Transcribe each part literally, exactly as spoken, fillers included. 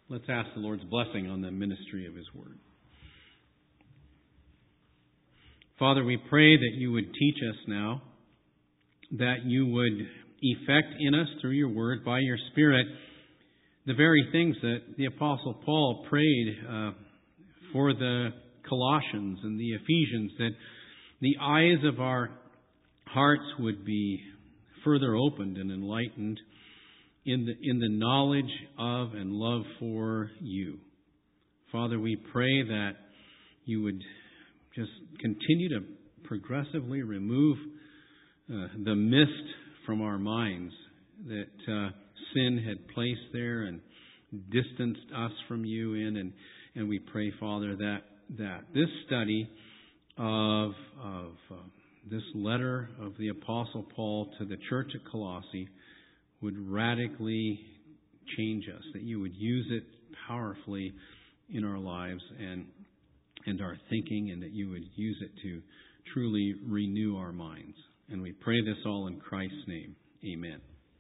Let's ask the Lord's blessing on the ministry of His Word. Father, we pray that you would teach us now, that you would effect in us through your Word, by your Spirit, the very things that the Apostle Paul prayed uh, for the Colossians and the Ephesians, that the eyes of our hearts would be further opened and enlightened in the, in the knowledge of and love for you. Father, we pray that you would just continue to progressively remove uh, the mist from our minds that uh, sin had placed there and distanced us from you in. And, and we pray, Father, that, that this study of, of uh, this letter of the Apostle Paul to the church at Colossae would radically change us, that you would use it powerfully in our lives and and our thinking, and that you would use it to truly renew our minds. And we pray this all in Christ's name. Amen.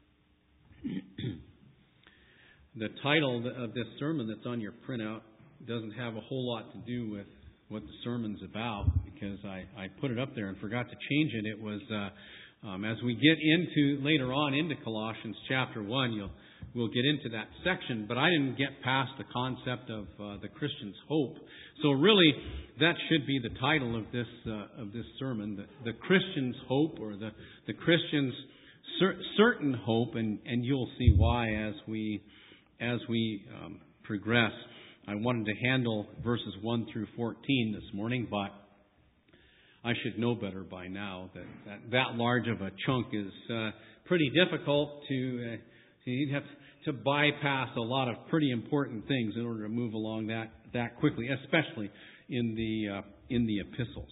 The title of this sermon that's on your printout doesn't have a whole lot to do with what the sermon's about, because I, I put it up there and forgot to change it. It was, uh, um, as we get into, later on into Colossians chapter one, you'll we'll get into that section, but I didn't get past the concept of uh, the Christian's hope. So really, that should be the title of this uh, of this sermon: the, the Christian's hope, or the the Christian's cer- certain hope, and, and you'll see why as we as we um, progress. I wanted to handle verses one through fourteen this morning, but I should know better by now that that, that large of a chunk is uh, pretty difficult to. Uh, You'd have to bypass a lot of pretty important things in order to move along that, that quickly, especially in the uh, in the epistles.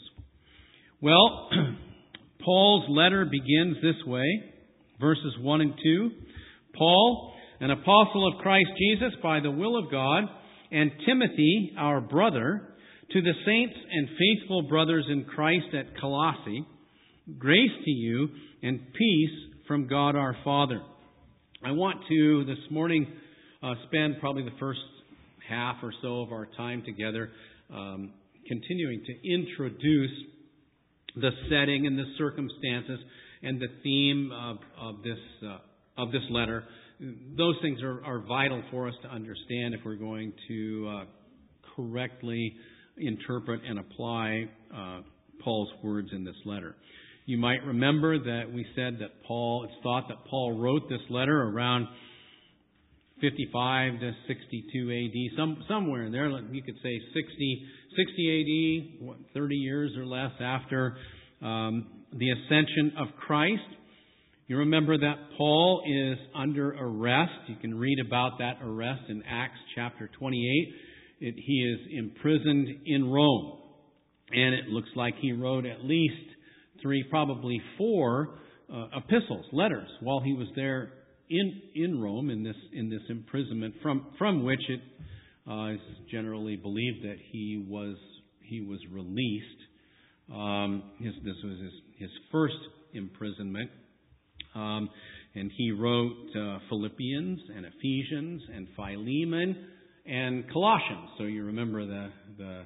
Well, Paul's letter begins this way, verses one and two. Paul, an apostle of Christ Jesus by the will of God, and Timothy, our brother, to the saints and faithful brothers in Christ at Colossae, grace to you and peace from God our Father. I want to, this morning, uh, spend probably the first half or so of our time together um, continuing to introduce the setting and the circumstances and the theme of, of this uh, of this letter. Those things are, are vital for us to understand if we're going to uh, correctly interpret and apply uh, Paul's words in this letter. You might remember that we said that Paul, it's thought that Paul wrote this letter around fifty-five to sixty-two A D, some, somewhere in there. You could say sixty, sixty A D, what, thirty years or less after um, the ascension of Christ. You remember that Paul is under arrest. You can read about that arrest in Acts chapter twenty-eight. It, he is imprisoned in Rome. And it looks like he wrote at least three, probably four uh, epistles, letters, while he was there in in Rome in this in this imprisonment, from from which it uh, is generally believed that he was he was released. Um, his, this was his, his first imprisonment, um, and he wrote uh, Philippians and Ephesians and Philemon and Colossians. So you remember the the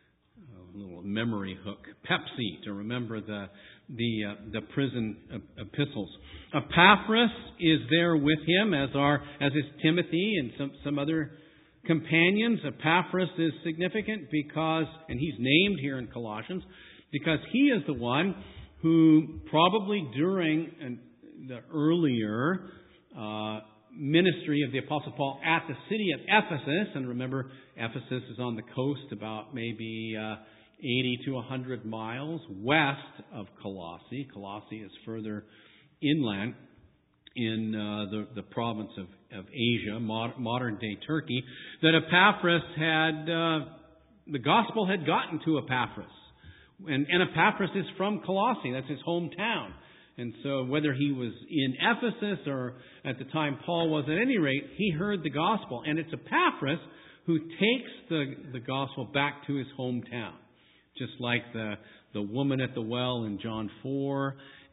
little memory hook, Pepsi, to remember the the uh, the prison epistles. Epaphras is there with him, as are as is Timothy and some some other companions. Epaphras is significant because, and he's named here in Colossians, because he is the one who probably during an, the earlier uh, ministry of the Apostle Paul at the city of Ephesus, and remember Ephesus is on the coast about maybe Uh, eighty to one hundred miles west of Colossae. Colossae is further inland in uh, the, the province of, of Asia, mod, modern-day Turkey, that Epaphras had, uh, the gospel had gotten to Epaphras. And, and Epaphras is from Colossae. That's his hometown. And so whether he was in Ephesus or at the time Paul was, at any rate, he heard the gospel. And it's Epaphras who takes the, the gospel back to his hometown. Just like the, the woman at the well in John four,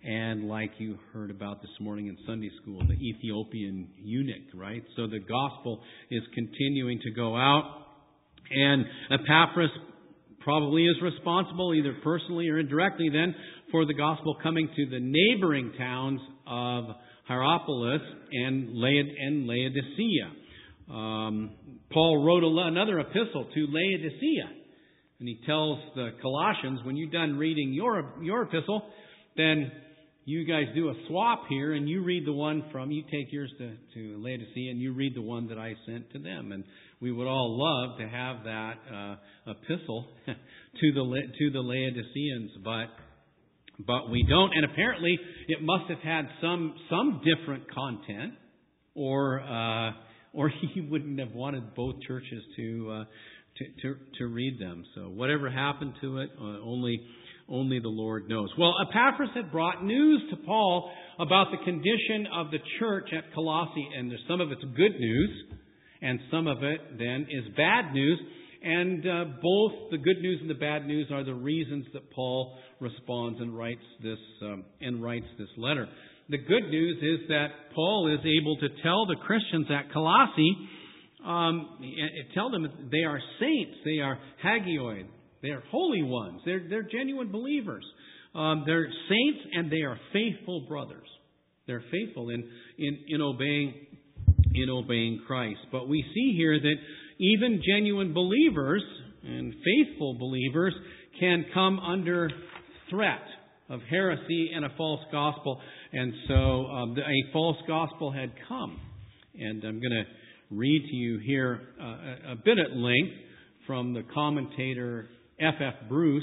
and like you heard about this morning in Sunday school, the Ethiopian eunuch, right? So the gospel is continuing to go out, and Epaphras probably is responsible, either personally or indirectly then, for the gospel coming to the neighboring towns of Hierapolis and Laodicea. Um, Paul wrote a, another epistle to Laodicea, and he tells the Colossians, when you're done reading your your epistle, then you guys do a swap here, and you read the one from, you take yours to, to Laodicea, and you read the one that I sent to them. And we would all love to have that uh, epistle to the to the Laodiceans, but but we don't. And apparently, it must have had some some different content, or uh, or he wouldn't have wanted both churches to uh, to, to to read them. So whatever happened to it, uh, only. Only the Lord knows. Well, Epaphras had brought news to Paul about the condition of the church at Colossae, and there's some of it's good news, and some of it then is bad news. And uh, both the good news and the bad news are the reasons that Paul responds and writes this um, and writes this letter. The good news is that Paul is able to tell the Christians at Colossae, um, tell them they are saints, they are hagioi. They are holy ones. They're, they're genuine believers. Um, they're saints, and they are faithful brothers. They're faithful in, in, in obeying in obeying Christ. But we see here that even genuine believers and faithful believers can come under threat of heresy and a false gospel. And so um, a false gospel had come. And I'm going to read to you here uh, a bit at length from the commentator F F Bruce,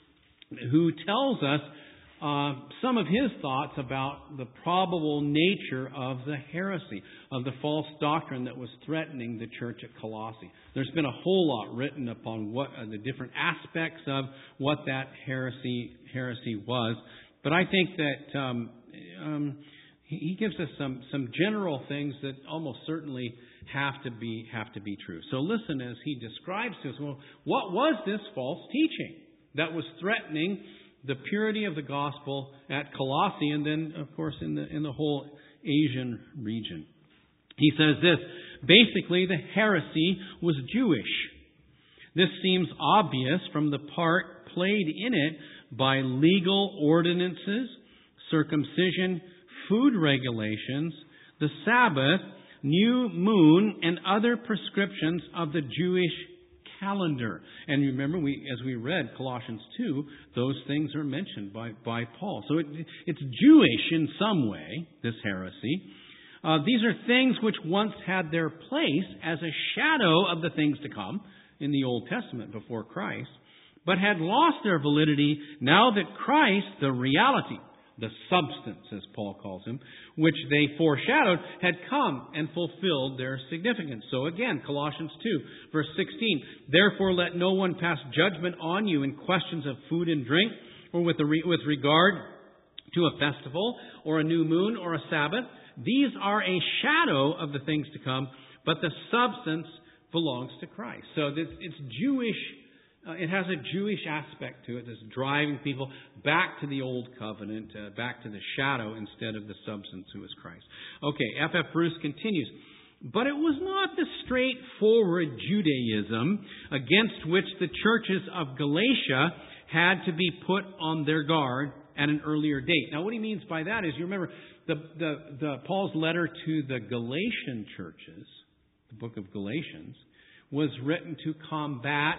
who tells us uh, some of his thoughts about the probable nature of the heresy, of the false doctrine that was threatening the church at Colossae. There's been a whole lot written upon what uh, the different aspects of what that heresy heresy was, but I think that um, um, he gives us some some general things that almost certainly have to be have to be true. So listen as he describes to us, well, what was this false teaching that was threatening the purity of the gospel at Colossae, and then, of course, in the in the whole Asian region? He says this: basically, the heresy was Jewish. This seems obvious from the part played in it by legal ordinances, circumcision, food regulations, the Sabbath, new moon, and other prescriptions of the Jewish calendar. And remember, we as we read Colossians two, those things are mentioned by, by Paul. So it, it's Jewish in some way, this heresy. Uh, these are things which once had their place as a shadow of the things to come in the Old Testament before Christ, but had lost their validity now that Christ, the reality, the substance, as Paul calls him, which they foreshadowed, had come and fulfilled their significance. So again, Colossians two, verse sixteen, therefore let no one pass judgment on you in questions of food and drink, or with, a re- with regard to a festival, or a new moon, or a Sabbath. These are a shadow of the things to come, but the substance belongs to Christ. So this, it's Jewish. Uh, it has a Jewish aspect to it that's driving people back to the Old Covenant, uh, back to the shadow instead of the substance, who is Christ. Okay, F F Bruce continues. But it was not the straightforward Judaism against which the churches of Galatia had to be put on their guard at an earlier date. Now, what he means by that is, you remember, the, the, the Paul's letter to the Galatian churches, the book of Galatians, was written to combat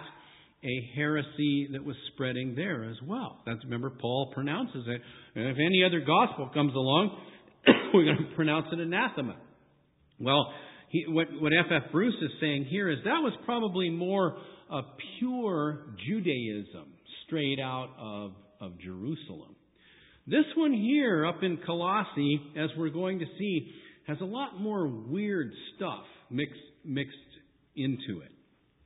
a heresy that was spreading there as well. That's, remember, Paul pronounces it. And if any other gospel comes along, we're going to pronounce it anathema. Well, he, what, what F F Bruce is saying here is that was probably more a pure Judaism straight out of, of Jerusalem. This one here up in Colossae, as we're going to see, has a lot more weird stuff mixed, mixed into it.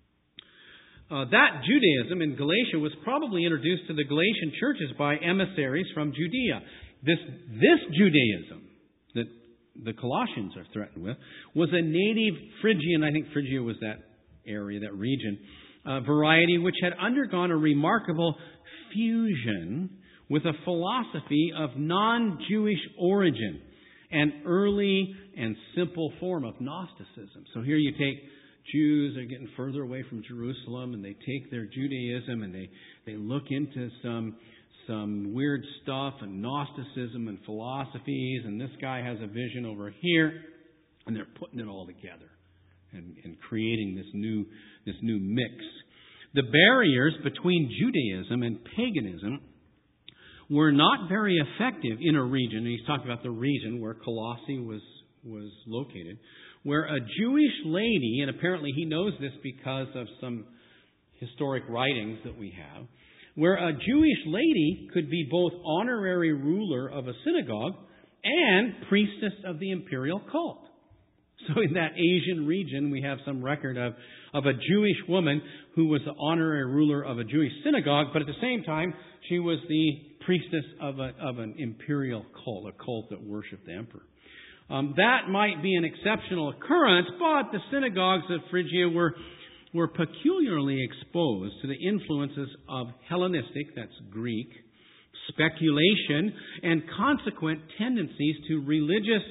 Uh, that Judaism in Galatia was probably introduced to the Galatian churches by emissaries from Judea. This, this Judaism that the Colossians are threatened with was a native Phrygian, I think Phrygia was that area, that region, uh, variety which had undergone a remarkable fusion with a philosophy of non-Jewish origin, an early and simple form of Gnosticism. So here you take Jews are getting further away from Jerusalem, and they take their Judaism and they, they look into some some weird stuff and Gnosticism and philosophies, and this guy has a vision over here, and they're putting it all together and, and creating this new this new mix. The barriers between Judaism and paganism were not very effective in a region, and he's talking about the region where Colossae was was located, where a Jewish lady, and apparently he knows this because of some historic writings that we have, where a Jewish lady could be both honorary ruler of a synagogue and priestess of the imperial cult. So in that Asian region, we have some record of, of a Jewish woman who was the honorary ruler of a Jewish synagogue, but at the same time, she was the priestess of, a, of an imperial cult, a cult that worshipped the emperor. Um, that might be an exceptional occurrence, but the synagogues of Phrygia were were peculiarly exposed to the influences of Hellenistic, that's Greek, speculation, and consequent tendencies to religious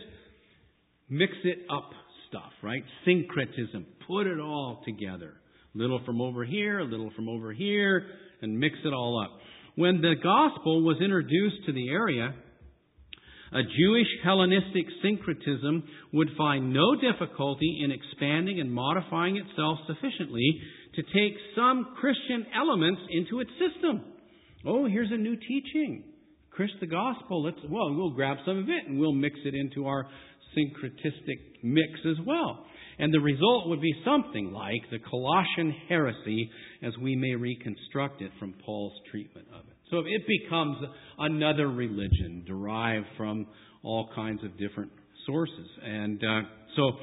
mix-it-up stuff, right? Syncretism. Put it all together. Little from over here, a little from over here, and mix it all up. When the gospel was introduced to the area, a Jewish Hellenistic syncretism would find no difficulty in expanding and modifying itself sufficiently to take some Christian elements into its system. Oh, here's a new teaching. Christ the gospel. Let's well, we'll grab some of it and we'll mix it into our syncretistic mix as well. And the result would be something like the Colossian heresy as we may reconstruct it from Paul's treatment of it. So it becomes another religion derived from all kinds of different sources. And uh, so,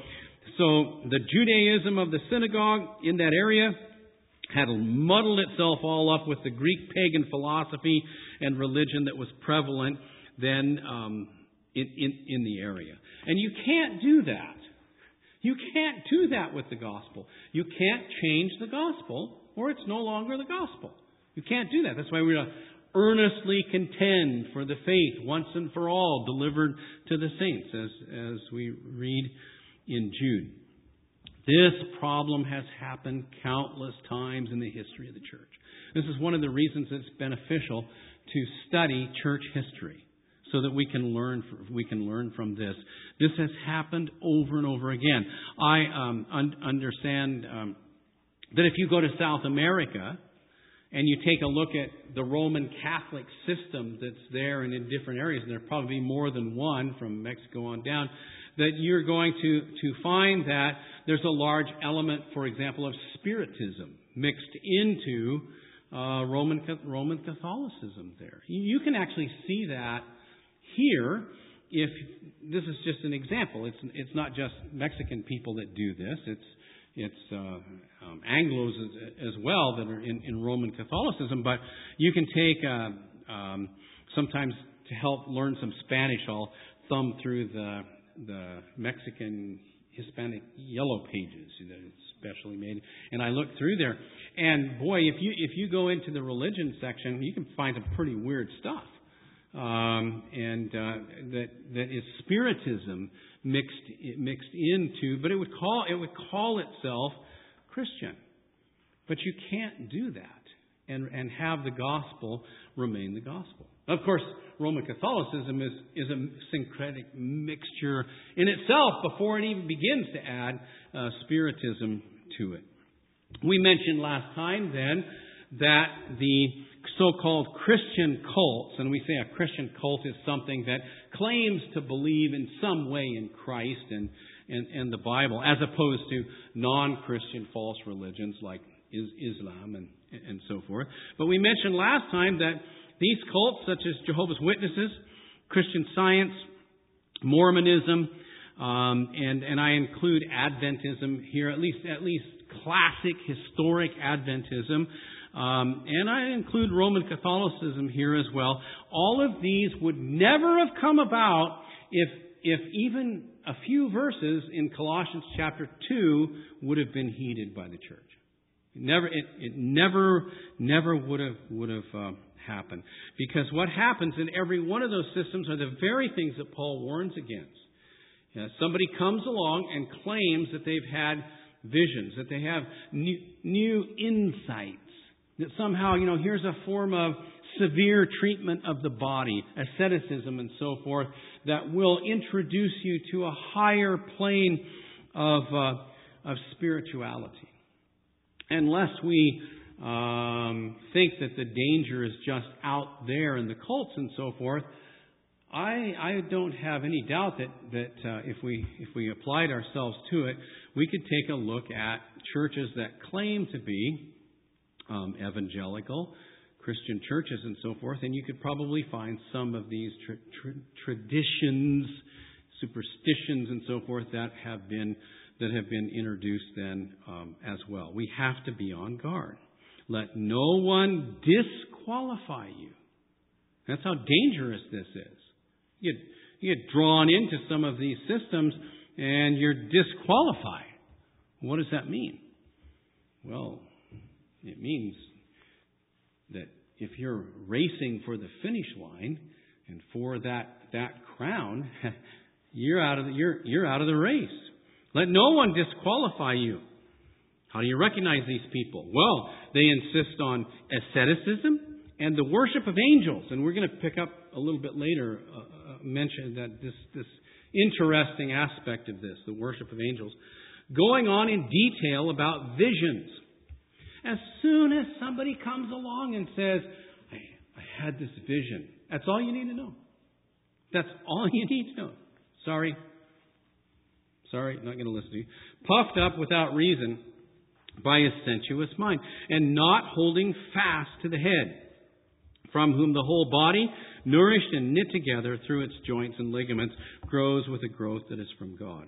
so the Judaism of the synagogue in that area had muddled itself all up with the Greek pagan philosophy and religion that was prevalent then um, in, in, in the area. And you can't do that. You can't do that with the gospel. You can't change the gospel, or it's no longer the gospel. You can't do that. That's why we're going to earnestly contend for the faith once and for all delivered to the saints, as, as we read in Jude. This problem has happened countless times in the history of the church. This is one of the reasons it's beneficial to study church history, so that we can learn we can learn from this. This has happened over and over again. I um, un- understand um, that if you go to South America and you take a look at the Roman Catholic system that's there and in different areas, and there are probably more than one from Mexico on down, that you're going to, to find that there's a large element, for example, of Spiritism mixed into uh, Roman Roman Catholicism there. You can actually see that here. If this is just an example, it's it's not just Mexican people that do this. It's it's uh, um, Anglos as, as well that are in, in Roman Catholicism. But you can take uh, um, sometimes to help learn some Spanish, I'll thumb through the the Mexican Hispanic yellow pages that it's specially made, and I look through there, and boy, if you if you go into the religion section, you can find some pretty weird stuff. Um, and uh, that that is Spiritism mixed mixed into, but it would call it would call itself Christian. But you can't do that and and have the gospel remain the gospel. Of course, Roman Catholicism is is a syncretic mixture in itself before it even begins to add uh, Spiritism to it. We mentioned last time then that the so-called Christian cults, and we say a Christian cult is something that claims to believe in some way in Christ and, and, and the Bible, as opposed to non-Christian false religions like Islam and, and so forth. But we mentioned last time that these cults, such as Jehovah's Witnesses, Christian Science, Mormonism, um, and, and I include Adventism here, at least at least classic historic Adventism, Um, and I include Roman Catholicism here as well. All of these would never have come about if, if even a few verses in Colossians chapter two would have been heeded by the church. Never, it, it never, never would have would have uh, happened. Because what happens in every one of those systems are the very things that Paul warns against. You know, somebody comes along and claims that they've had visions, that they have new, new insights, that somehow, you know, here's a form of severe treatment of the body, asceticism and so forth, that will introduce you to a higher plane of uh, of spirituality. Unless we um, think that the danger is just out there in the cults and so forth, I, I don't have any doubt that that uh, if we if we applied ourselves to it, we could take a look at churches that claim to be um, evangelical Christian churches and so forth, and you could probably find some of these tra- tra- traditions, superstitions, and so forth that have been that have been introduced then um, as well. We have to be on guard. Let no one disqualify you. That's how dangerous this is. You get, you get drawn into some of these systems and you're disqualified. What does that mean? Well, it means that if you're racing for the finish line and for that that crown, you're out of the, you're you're out of the race. Let no one disqualify you. How do you recognize these people? Well, they insist on asceticism and the worship of angels, and we're going to pick up a little bit later uh, uh, mention that this this interesting aspect of this, the worship of angels, going on in detail about visions. As soon as somebody comes along and says, I, I had this vision, that's all you need to know. That's all you need to know. Sorry. Sorry, not going to listen to you. Puffed up without reason by a sensuous mind, and not holding fast to the head, from whom the whole body, nourished and knit together through its joints and ligaments, grows with a growth that is from God.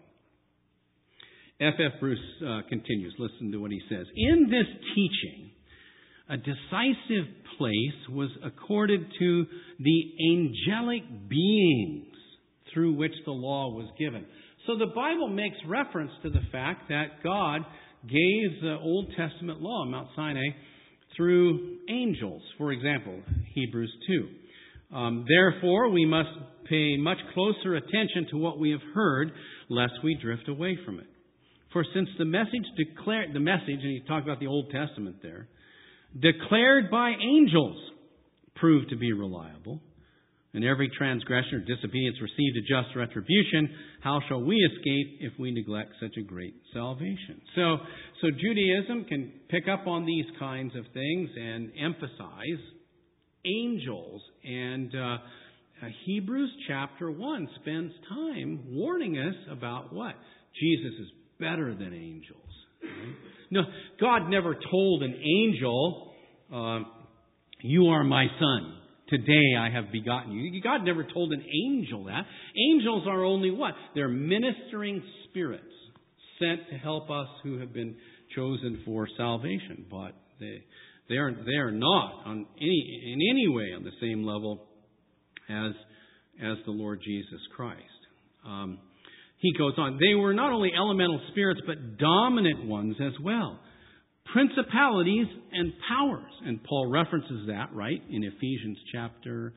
F F Bruce uh, continues. Listen to what he says. In this teaching, a decisive place was accorded to the angelic beings through which the law was given. So the Bible makes reference to the fact that God gave the Old Testament law, Mount Sinai, through angels. For example, Hebrews two. Um, Therefore, we must pay much closer attention to what we have heard, lest we drift away from it. For since the message declared, the message, and you talk about the Old Testament there, declared by angels proved to be reliable, and every transgression or disobedience received a just retribution, how shall we escape if we neglect such a great salvation? So, so Judaism can pick up on these kinds of things and emphasize angels. And uh, Hebrews chapter one spends time warning us about what? Jesus is better than angels. Right? No, God never told an angel, uh, you are my son. Today I have begotten you. God never told an angel that. Angels are only what? They're ministering spirits sent to help us who have been chosen for salvation. But they they are they are not on any in any way on the same level as as the Lord Jesus Christ. Um, he goes on. They were not only elemental spirits, but dominant ones as well. Principalities and powers. And Paul references that, right, in Ephesians chapter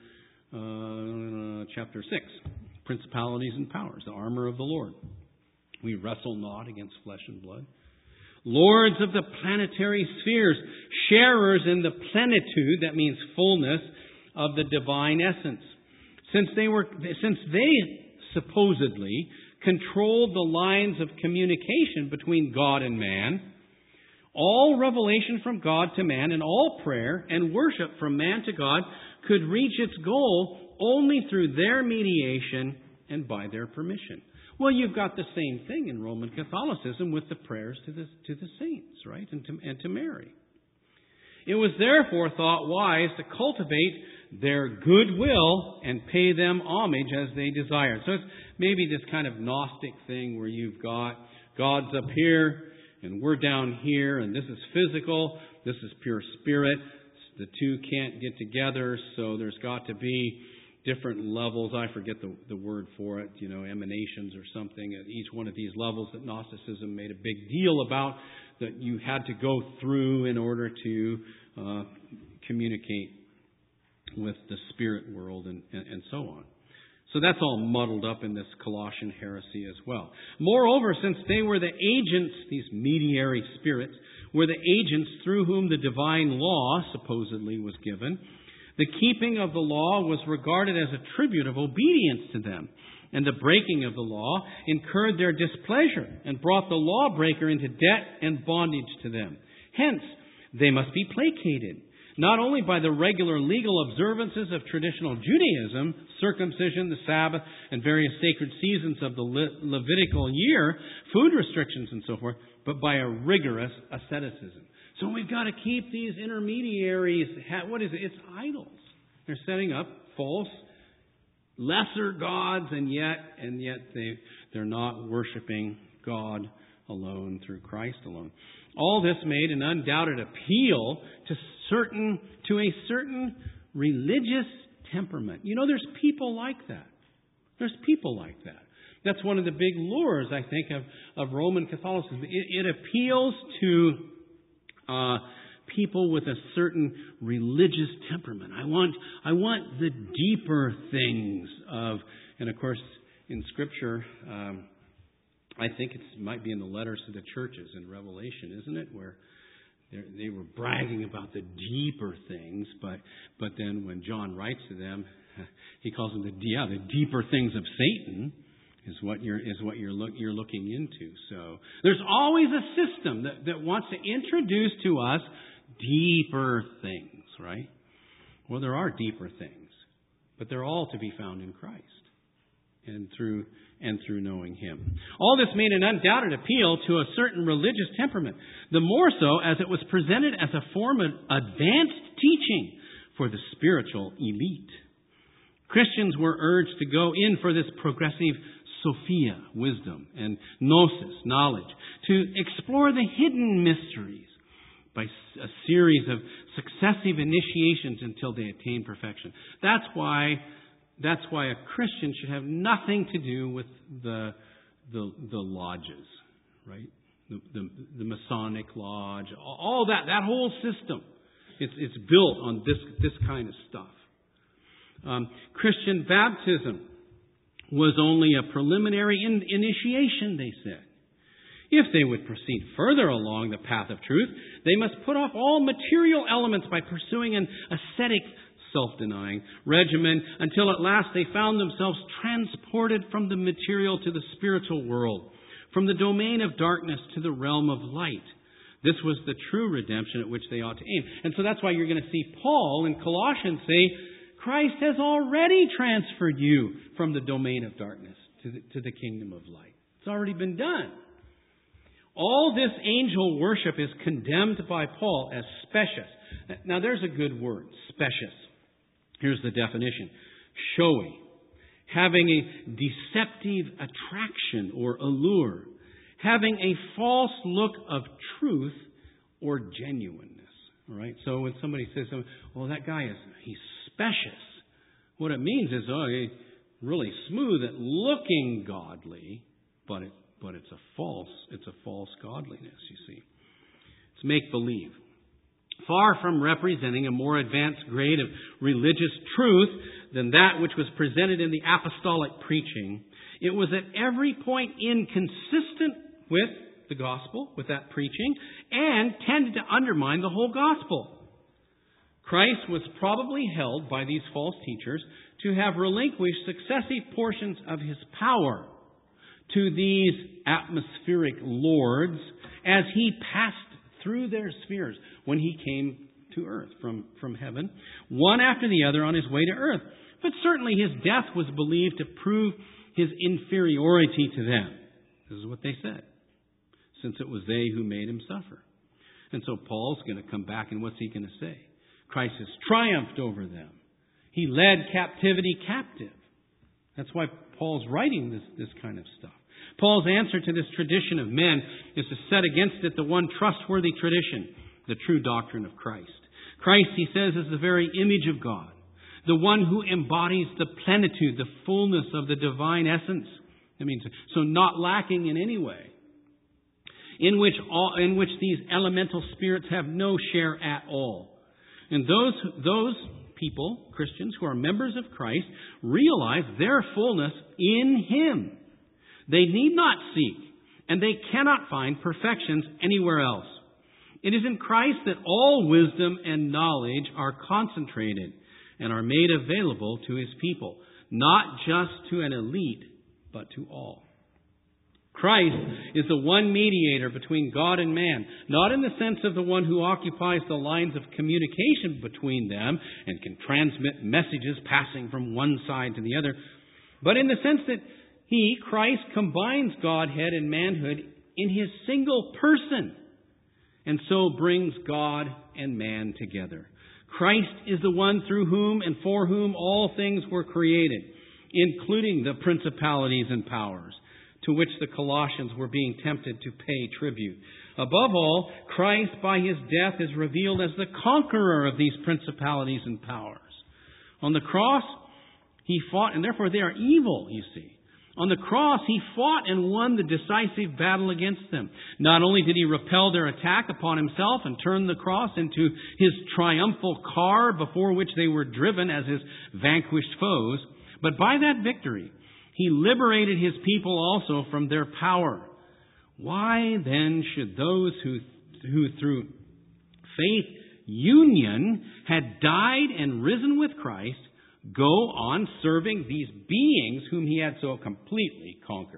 uh, chapter six. Principalities and powers, the armor of the Lord. We wrestle not against flesh and blood. Lords of the planetary spheres, sharers in the plenitude, that means fullness, of the divine essence. Since they were, since they supposedly controlled the lines of communication between God and man, all revelation from God to man and all prayer and worship from man to God could reach its goal only through their mediation and by their permission. Well, you've got the same thing in Roman Catholicism with the prayers to the, to the saints, right, and to, and to Mary. It was therefore thought wise to cultivate their goodwill and pay them homage as they desired. So it's maybe this kind of Gnostic thing where you've got God's up here, and we're down here, and this is physical, this is pure spirit. The two can't get together, so there's got to be different levels. I forget the, the word for it, you know, emanations or something. At each one of these levels that Gnosticism made a big deal about, that you had to go through in order to uh, communicate with the spirit world and, and, and so on. So that's all muddled up in this Colossian heresy as well. Moreover, since they were the agents, these mediary spirits, were the agents through whom the divine law supposedly was given, the keeping of the law was regarded as a tribute of obedience to them, and the breaking of the law incurred their displeasure and brought the lawbreaker into debt and bondage to them. Hence, they must be placated, not only by the regular legal observances of traditional Judaism, circumcision, the Sabbath, and various sacred seasons of the Le- Levitical year, food restrictions and so forth, but by a rigorous asceticism. So we've got to keep these intermediaries. What is it? It's idols. They're setting up false, lesser gods, and yet, and yet they they're not worshiping God alone through Christ alone. All this made an undoubted appeal to certain to a certain religious temperament. You know, there's people like that. There's people like that. That's one of the big lures, I think, of, of Roman Catholicism. It, it appeals to Uh, people with a certain religious temperament. I want, I want the deeper things of, and of course, in Scripture, um, I think it might be in the letters to the churches in Revelation, isn't it, where they were bragging about the deeper things, but but then when John writes to them, he calls them the yeah the deeper things of Satan. Is what you're is what you're look you're looking into. So there's always a system that, that wants to introduce to us deeper things, right? Well, there are deeper things, but they're all to be found in Christ and through and through knowing Him. All this made an undoubted appeal to a certain religious temperament, the more so as it was presented as a form of advanced teaching for the spiritual elite. Christians were urged to go in for this progressive Sophia, wisdom, and gnosis, knowledge, to explore the hidden mysteries by a series of successive initiations until they attain perfection. That's why, that's why a Christian should have nothing to do with the the, the lodges, right? The, the, the Masonic lodge, all that, that whole system. It's, it's built on this, this kind of stuff. Um, Christian baptism was only a preliminary in- initiation, they said. If they would proceed further along the path of truth, they must put off all material elements by pursuing an ascetic, self-denying regimen until at last they found themselves transported from the material to the spiritual world, from the domain of darkness to the realm of light. This was the true redemption at which they ought to aim. And so that's why you're going to see Paul in Colossians say, Christ has already transferred you from the domain of darkness to the, to the kingdom of light. It's already been done. All this angel worship is condemned by Paul as specious. Now there's a good word, specious. Here's the definition. Showy. Having a deceptive attraction or allure. Having a false look of truth or genuineness. All right? So when somebody says, well, that guy is, he's specious. What it means is, oh, he's really smooth at looking godly, but it, but it's a false, it's a false godliness, you see. It's make-believe. Far from representing a more advanced grade of religious truth than that which was presented in the apostolic preaching, it was at every point inconsistent with the gospel, with that preaching, and tended to undermine the whole gospel. Christ was probably held by these false teachers to have relinquished successive portions of His power to these atmospheric lords as He passed through their spheres when He came to earth from, from heaven, one after the other on His way to earth. But certainly His death was believed to prove His inferiority to them. This is what they said, since it was they who made Him suffer. And so Paul's going to come back, and what's he going to say? Christ has triumphed over them. He led captivity captive. That's why Paul's writing this, this kind of stuff. Paul's answer to this tradition of men is to set against it the one trustworthy tradition, the true doctrine of Christ. Christ, he says, is the very image of God. The one who embodies the plenitude, the fullness of the divine essence. That means, so not lacking in any way. In which all, in which these elemental spirits have no share at all. And those, those people, Christians, who are members of Christ, realize their fullness in Him. They need not seek, and they cannot find perfections anywhere else. It is in Christ that all wisdom and knowledge are concentrated and are made available to His people, not just to an elite, but to all. Christ is the one mediator between God and man, not in the sense of the one who occupies the lines of communication between them and can transmit messages passing from one side to the other, but in the sense that He, Christ, combines Godhead and manhood in His single person, and so brings God and man together. Christ is the one through whom and for whom all things were created, including the principalities and powers, to which the Colossians were being tempted to pay tribute. Above all, Christ by His death is revealed as the conqueror of these principalities and powers. On the cross, He fought, and therefore they are evil, you see. On the cross, He fought and won the decisive battle against them. Not only did He repel their attack upon Himself and turn the cross into His triumphal car before which they were driven as His vanquished foes, but by that victory, He liberated His people also from their power. Why then should those who, who through faith union had died and risen with Christ go on serving these beings whom He had so completely conquered?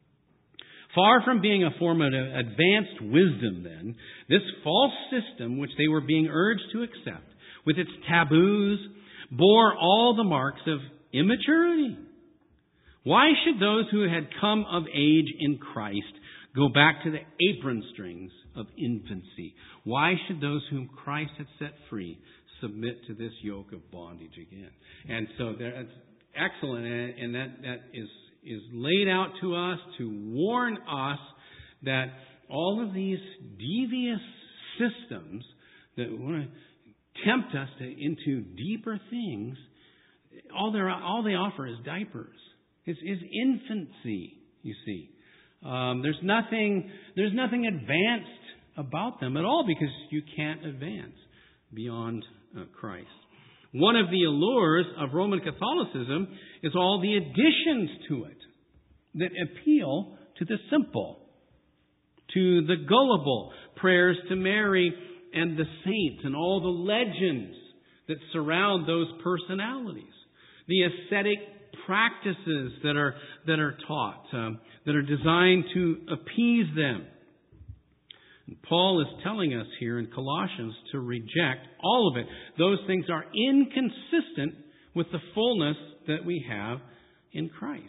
Far from being a form of advanced wisdom, then, this false system which they were being urged to accept, with its taboos, bore all the marks of immaturity. Why should those who had come of age in Christ go back to the apron strings of infancy? Why should those whom Christ had set free submit to this yoke of bondage again? And so that's excellent, and that, that is, is laid out to us to warn us that all of these devious systems that want to tempt us to, into deeper things, all, all they offer is diapers. It's, it's infancy, you see. Um, there's nothing, there's nothing advanced about them at all, because you can't advance beyond uh, Christ. One of the allures of Roman Catholicism is all the additions to it that appeal to the simple, to the gullible, prayers to Mary and the saints, and all the legends that surround those personalities, the ascetic practices that are that are taught, um, that are designed to appease them. And Paul is telling us here in Colossians to reject all of it. Those things are inconsistent with the fullness that we have in Christ.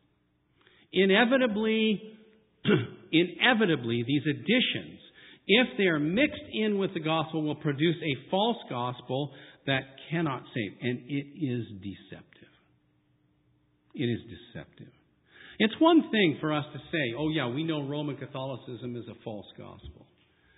Inevitably, inevitably, these additions, if they are mixed in with the gospel, will produce a false gospel that cannot save. And it is deceptive. It is deceptive. It's one thing for us to say, oh yeah, we know Roman Catholicism is a false gospel.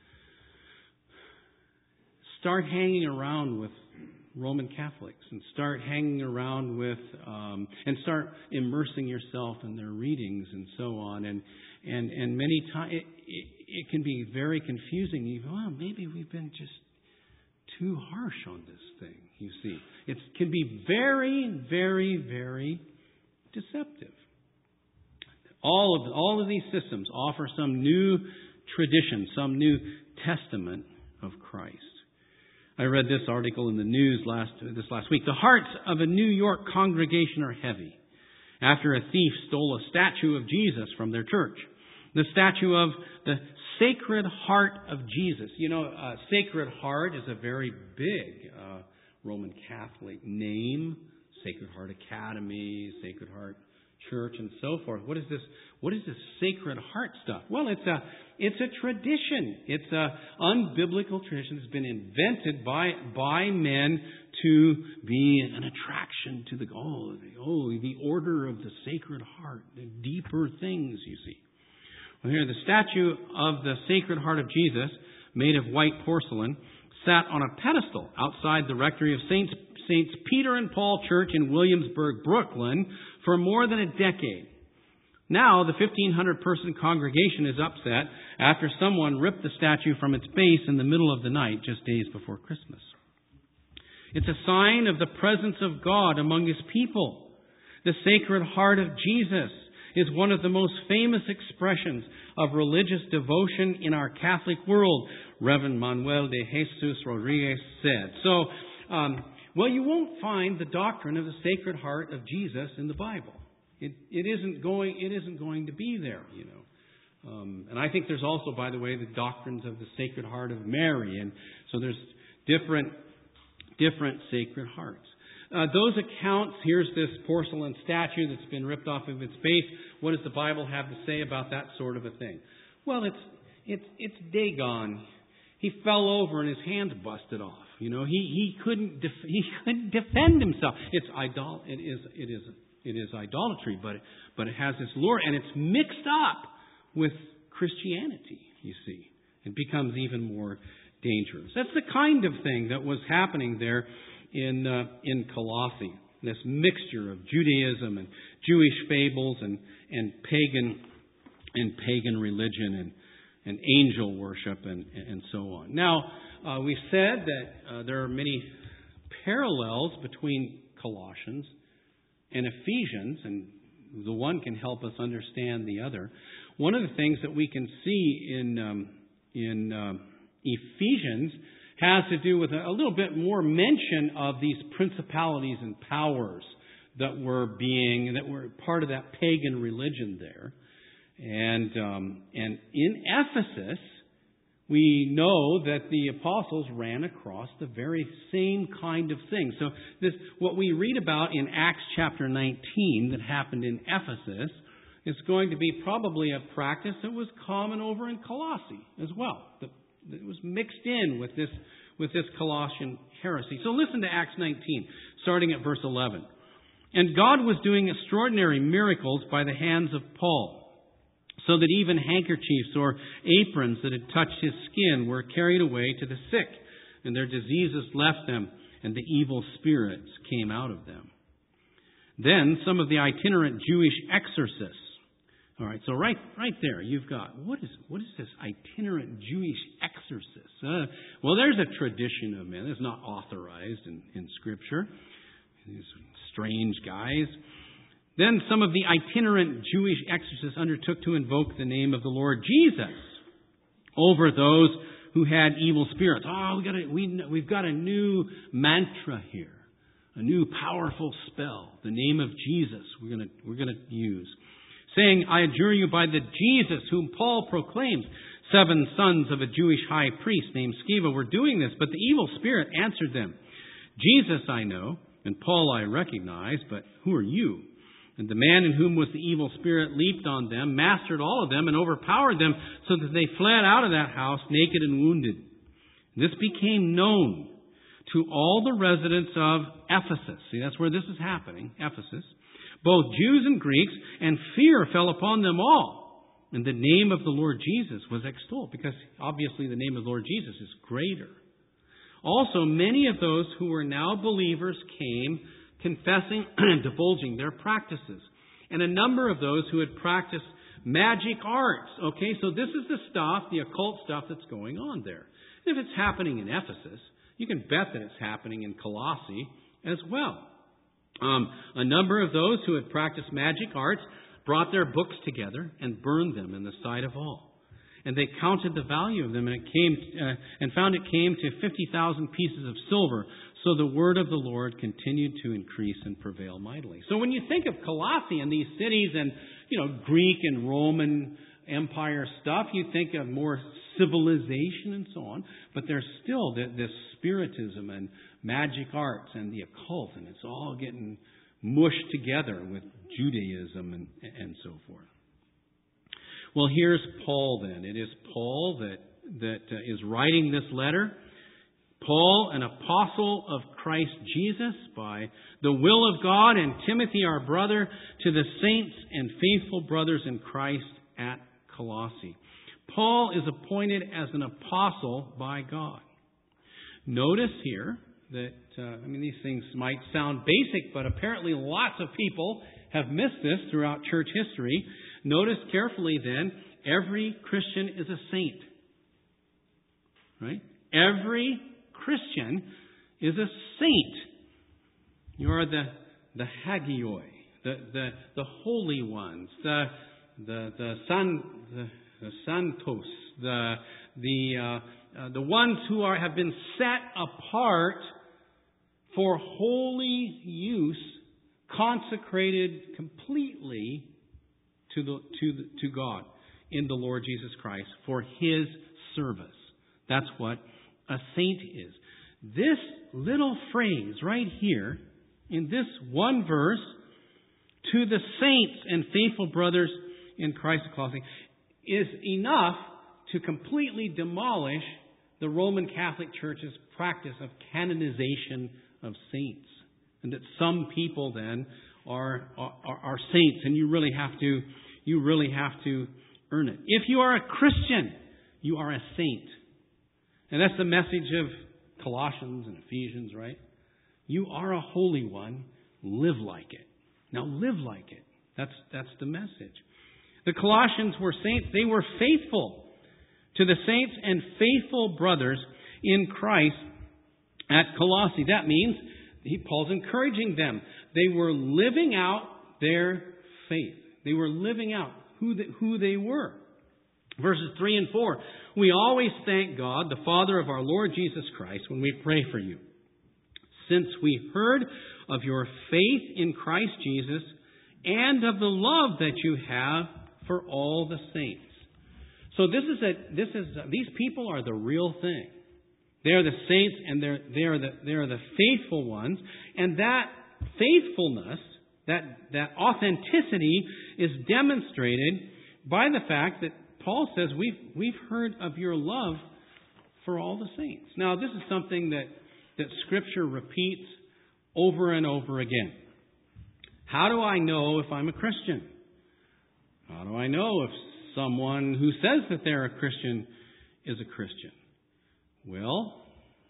Start hanging around with Roman Catholics and start hanging around with, um, and start immersing yourself in their readings and so on. And and, and many times it, it, it can be very confusing. You go, well, maybe we've been just too harsh on this thing, you see. It can be very, very, very deceptive. All of all of these systems offer some new tradition, some new testament of Christ. I read this article in the news last this last week. The hearts of a New York congregation are heavy after a thief stole a statue of Jesus from their church. The statue of the Sacred Heart of Jesus. You know, uh, Sacred Heart is a very big uh, Roman Catholic name. Sacred Heart Academy, Sacred Heart Church, and so forth. What is this? What is this Sacred Heart stuff? Well, it's a it's a tradition. It's a unbiblical tradition. It's been invented by by men to be an attraction to the oh the, oh the order of the Sacred Heart, the deeper things. You see. Well, here the statue of the Sacred Heart of Jesus, made of white porcelain, sat on a pedestal outside the rectory of Saint Saints Peter and Paul Church in Williamsburg, Brooklyn, for more than a decade. Now, the fifteen hundred person congregation is upset after someone ripped the statue from its base in the middle of the night, just days before Christmas. It's a sign of the presence of God among His people. The Sacred Heart of Jesus is one of the most famous expressions of religious devotion in our Catholic world, Reverend Manuel de Jesus Rodriguez said. So, um, well, you won't find the doctrine of the Sacred Heart of Jesus in the Bible. It, it isn't going. It isn't going to be there, you know. Um, and I think there's also, by the way, the doctrines of the Sacred Heart of Mary, and so there's different, different Sacred Hearts. Uh, those accounts. Here's this porcelain statue that's been ripped off of its base. What does the Bible have to say about that sort of a thing? Well, it's it's it's Dagon. He fell over and his hand busted off. You know, he he couldn't def- he couldn't defend himself. It's idol. It is it is. It is idolatry, but it, but it has this lure, and it's mixed up with Christianity, you see. It becomes even more dangerous. That's the kind of thing that was happening there in uh, in Colossae, this mixture of Judaism and Jewish fables and, and pagan and pagan religion and, and angel worship and, and so on. Now, uh, we've said that uh, there are many parallels between Colossians and Ephesians, and the one can help us understand the other. One of the things that we can see in um, in um, Ephesians has to do with a, a little bit more mention of these principalities and powers that were being that were part of that pagan religion there, and um, and in Ephesus, we know that the apostles ran across the very same kind of thing. So this, what we read about in Acts chapter nineteen that happened in Ephesus is going to be probably a practice that was common over in Colossae as well. It was mixed in with this, with this Colossian heresy. So listen to Acts nineteen, starting at verse eleven. And God was doing extraordinary miracles by the hands of Paul, so that even handkerchiefs or aprons that had touched his skin were carried away to the sick, and their diseases left them, and the evil spirits came out of them. Then some of the itinerant Jewish exorcists. All right, so right, right there, you've got what is what is this itinerant Jewish exorcist? Uh, well, there's a tradition of men. It's not authorized in, in Scripture. These strange guys. Then some of the itinerant Jewish exorcists undertook to invoke the name of the Lord Jesus over those who had evil spirits. Oh, we got a, we, we've got a new mantra here, a new powerful spell, the name of Jesus. We're going to we're going to use, saying, "I adjure you by the Jesus whom Paul proclaims." Seven sons of a Jewish high priest named Sceva were doing this, but the evil spirit answered them, "Jesus I know, and Paul I recognize, but who are you?" And the man in whom was the evil spirit leaped on them, mastered all of them, and overpowered them, so that they fled out of that house naked and wounded. This became known to all the residents of Ephesus. See, that's where this is happening, Ephesus. Both Jews and Greeks, and fear fell upon them all. And the name of the Lord Jesus was extolled, because obviously the name of the Lord Jesus is greater. Also, many of those who were now believers came, confessing and divulging their practices. And a number of those who had practiced magic arts. Okay, so this is the stuff, the occult stuff that's going on there. And if it's happening in Ephesus, you can bet that it's happening in Colossae as well. Um, a number of those who had practiced magic arts brought their books together and burned them in the sight of all. And they counted the value of them, and it came uh, and found it came to fifty thousand pieces of silver. So the word of the Lord continued to increase and prevail mightily. So when you think of Colossae and these cities and, you know, Greek and Roman Empire stuff, you think of more civilization and so on. But there's still this spiritism and magic arts and the occult, and it's all getting mushed together with Judaism and, and so forth. Well, here's Paul then. It is Paul that, that uh, is writing this letter. Paul, an apostle of Christ Jesus, by the will of God, and Timothy, our brother, to the saints and faithful brothers in Christ at Colossae. Paul is appointed as an apostle by God. Notice here that, uh, I mean, these things might sound basic, but apparently lots of people have missed this throughout church history. Notice carefully then, every Christian is a saint. Right? Every Christian is a saint. You are the, the hagioi, the, the, the holy ones, the, the, the, san, the, the santos, the, the, uh, uh, the ones who are, have been set apart for holy use, consecrated completely to the to the, to God in the Lord Jesus Christ for His service. That's what a saint is. This little phrase right here in this one verse, to the saints and faithful brothers in Christ at Colossae, is enough to completely demolish the Roman Catholic Church's practice of canonization of saints. And that some people then are, are, are saints, and you really have to you really have to earn it. If you are a Christian, you are a saint. And that's the message of Colossians and Ephesians, right? You are a holy one. Live like it. Now live like it. That's that's the message. The Colossians were saints. They were faithful to the saints and faithful brothers in Christ at Colossae. That means he, Paul's encouraging them. They were living out their faith. They were living out who they, who they were. Verses three and four. We always thank God, the Father of our Lord Jesus Christ, when we pray for you, since we heard of your faith in Christ Jesus and of the love that you have for all the saints. So this is a this is a, these people are the real thing. They are the saints, and they're they are the they are the faithful ones, and that faithfulness, that that authenticity, is demonstrated by the fact that Paul says we've we've heard of your love for all the saints. Now, this is something that that Scripture repeats over and over again. How do I know if I'm a Christian? How do I know if someone who says that they're a Christian is a Christian? Well,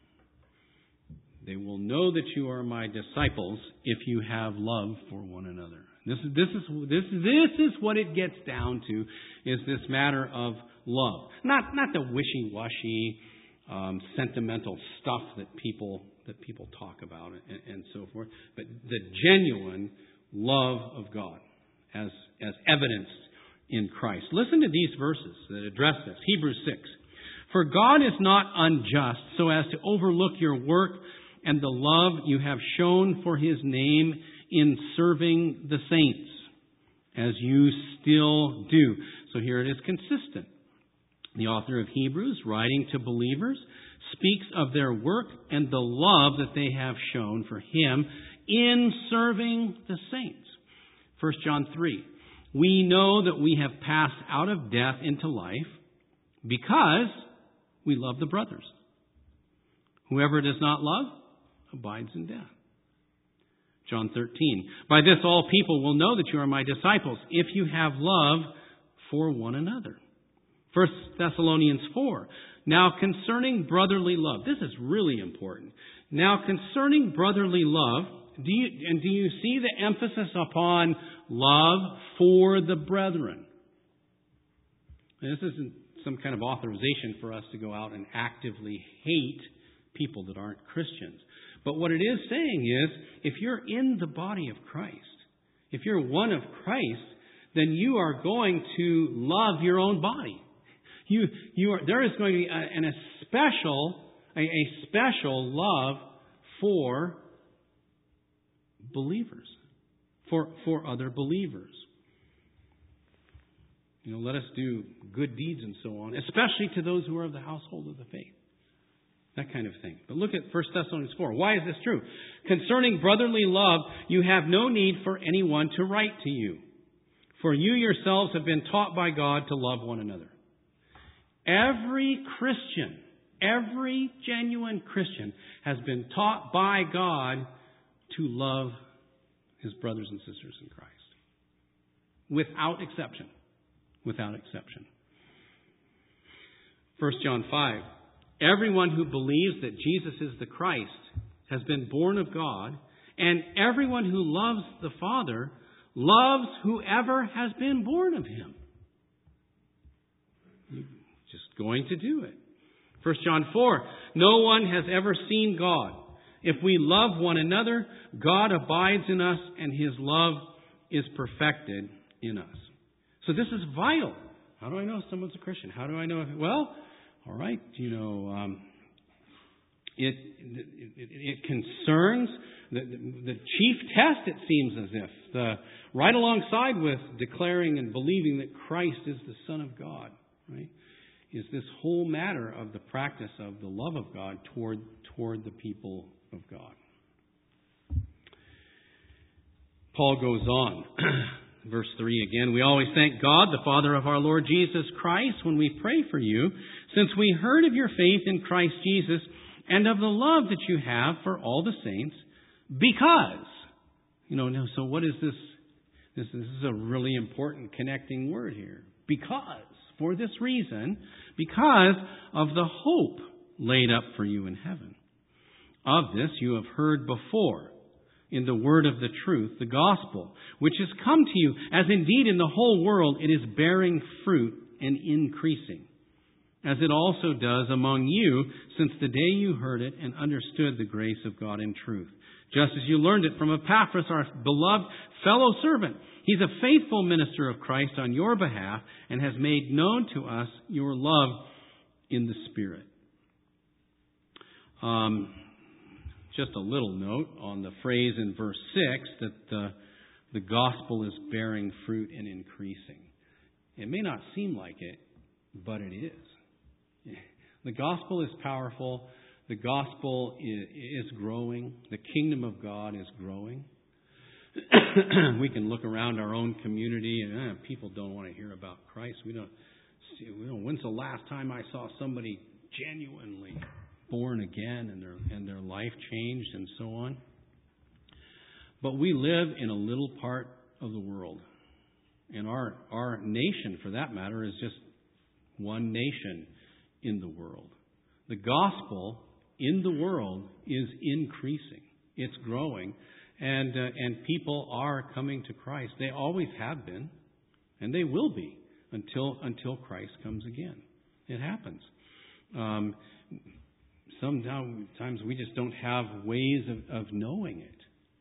they will know that you are my disciples if you have love for one another. This is this is this this is what it gets down to, is this matter of love. Not not the wishy-washy, um, sentimental stuff that people that people talk about and, and so forth, but the genuine love of God as as evidenced in Christ. Listen to these verses that address this. Hebrews six. For God is not unjust so as to overlook your work and the love you have shown for His name in serving the saints, as you still do. So here it is consistent. The author of Hebrews, writing to believers, speaks of their work and the love that they have shown for Him in serving the saints. First John three. We know that we have passed out of death into life because we love the brothers. Whoever does not love abides in death. John thirteen. By this all people will know that you are my disciples, if you have love for one another. First Thessalonians four. Now concerning brotherly love. This is really important. Now concerning brotherly love, do you, and do you see the emphasis upon love for the brethren? And this isn't some kind of authorization for us to go out and actively hate people that aren't Christians. But what it is saying is, if you're in the body of Christ, if you're one of Christ, then you are going to love your own body. You, you are, there is going to be a, an, a special, a, a special love for believers, for for other believers. You know, let us do good deeds and so on, especially to those who are of the household of the faith. That kind of thing. But look at First Thessalonians four. Why is this true? Concerning brotherly love, you have no need for anyone to write to you, for you yourselves have been taught by God to love one another. Every Christian, every genuine Christian has been taught by God to love his brothers and sisters in Christ. Without exception. Without exception. First John five. Everyone who believes that Jesus is the Christ has been born of God, and everyone who loves the Father loves whoever has been born of Him. You're just going to do it. First John four, no one has ever seen God. If we love one another, God abides in us, and His love is perfected in us. So this is vital. How do I know if someone's a Christian? How do I know if... Well, all right, you know, um, it, it, it, it concerns... The, the, the chief test, it seems as if, the, right alongside with declaring and believing that Christ is the Son of God, right, is this whole matter of the practice of the love of God toward, toward the people of God. Paul goes on, verse three again, we always thank God, the Father of our Lord Jesus Christ, when we pray for you, since we heard of your faith in Christ Jesus and of the love that you have for all the saints, because, you know, so what is this? This, this is a really important connecting word here. Because, for this reason, because of the hope laid up for you in heaven. Of this you have heard before in the word of the truth, the gospel, which has come to you, as indeed in the whole world it is bearing fruit and increasing, as it also does among you since the day you heard it and understood the grace of God in truth. Just as you learned it from Epaphras, our beloved fellow servant. He's a faithful minister of Christ on your behalf and has made known to us your love in the Spirit. Um, just a little note on the phrase in verse six that the, the gospel is bearing fruit and increasing. It may not seem like it, but it is. The gospel is powerful. The gospel is growing. The kingdom of God is growing. We can look around our own community and eh, people don't want to hear about Christ. We don't. See, we don't. When's the last time I saw somebody genuinely born again and their and their life changed and so on? But we live in a little part of the world, and our our nation, for that matter, is just one nation in the world. The gospel in the world is increasing. It's growing. And uh, and people are coming to Christ. They always have been. And they will be until until Christ comes again. It happens. Um, sometimes we just don't have ways of, of knowing it.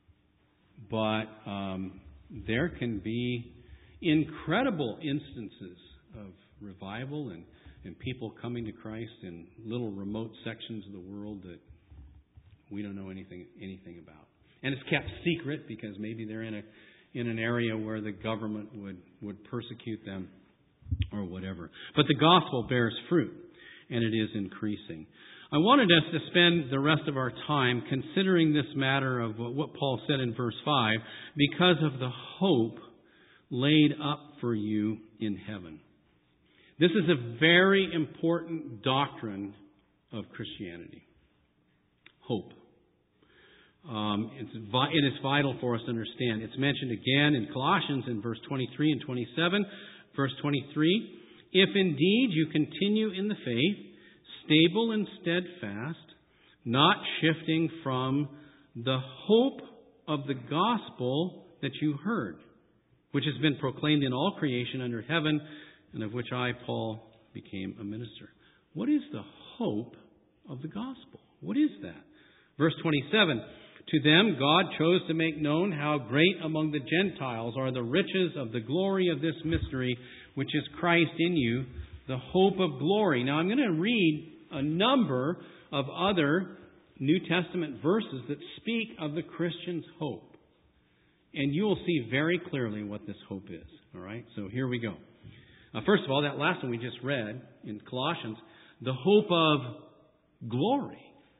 But um, there can be incredible instances of revival and and people coming to Christ in little remote sections of the world that we don't know anything anything about. And it's kept secret because maybe they're in a in an area where the government would, would persecute them or whatever. But the gospel bears fruit, and it is increasing. I wanted us to spend the rest of our time considering this matter of what Paul said in verse five, because of the hope laid up for you in heaven. This is a very important doctrine of Christianity. Hope. Um, it's, it is vital for us to understand. It's mentioned again in Colossians in verse twenty-three and twenty-seven. Verse twenty-three, if indeed you continue in the faith, stable and steadfast, not shifting from the hope of the gospel that you heard, which has been proclaimed in all creation under heaven, and of which I, Paul, became a minister. What is the hope of the gospel? What is that? Verse twenty-seven, to them God chose to make known how great among the Gentiles are the riches of the glory of this mystery, which is Christ in you, the hope of glory. Now I'm going to read a number of other New Testament verses that speak of the Christian's hope. And you will see very clearly what this hope is. All right? So here we go. Uh, first of all, that last one we just read in Colossians, the hope of glory.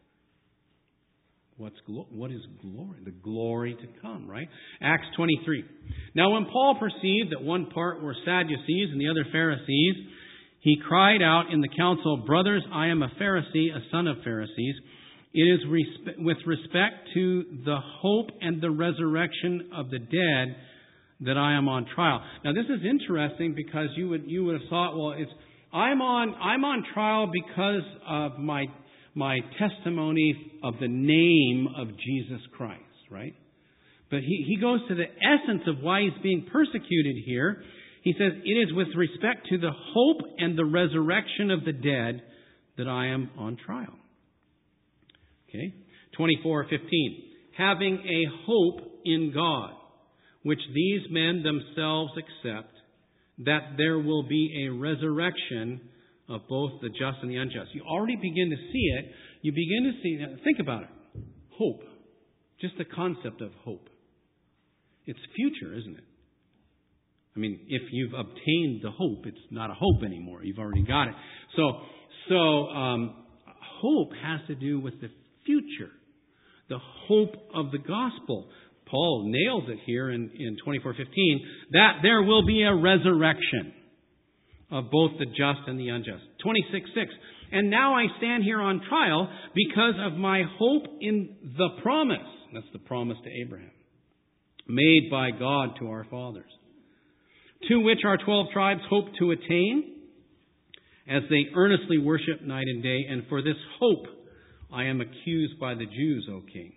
What's glo- what is glory? The glory to come, right? Acts twenty-three. Now when Paul perceived that one part were Sadducees and the other Pharisees, he cried out in the council, brothers, I am a Pharisee, a son of Pharisees. It is respe- with respect to the hope and the resurrection of the dead that I am on trial. Now this is interesting because you would you would have thought, well, it's I'm on I'm on trial because of my my testimony of the name of Jesus Christ, right? But he, he goes to the essence of why he's being persecuted here. He says, it is with respect to the hope and the resurrection of the dead that I am on trial. Okay? twenty-four fifteen. Having a hope in God, which these men themselves accept, that there will be a resurrection of both the just and the unjust. You already begin to see it. You begin to see, think about it. Hope. Just the concept of hope. It's future, isn't it? I mean, if you've obtained the hope, it's not a hope anymore. You've already got it. So, so um, hope has to do with the future. The hope of the gospel. Paul nails it here in, in twenty-four fifteen, that there will be a resurrection of both the just and the unjust. twenty-six six. And now I stand here on trial because of my hope in the promise. That's the promise to Abraham. Made by God to our fathers. To which our twelve tribes hope to attain as they earnestly worship night and day. And for this hope I am accused by the Jews, O King.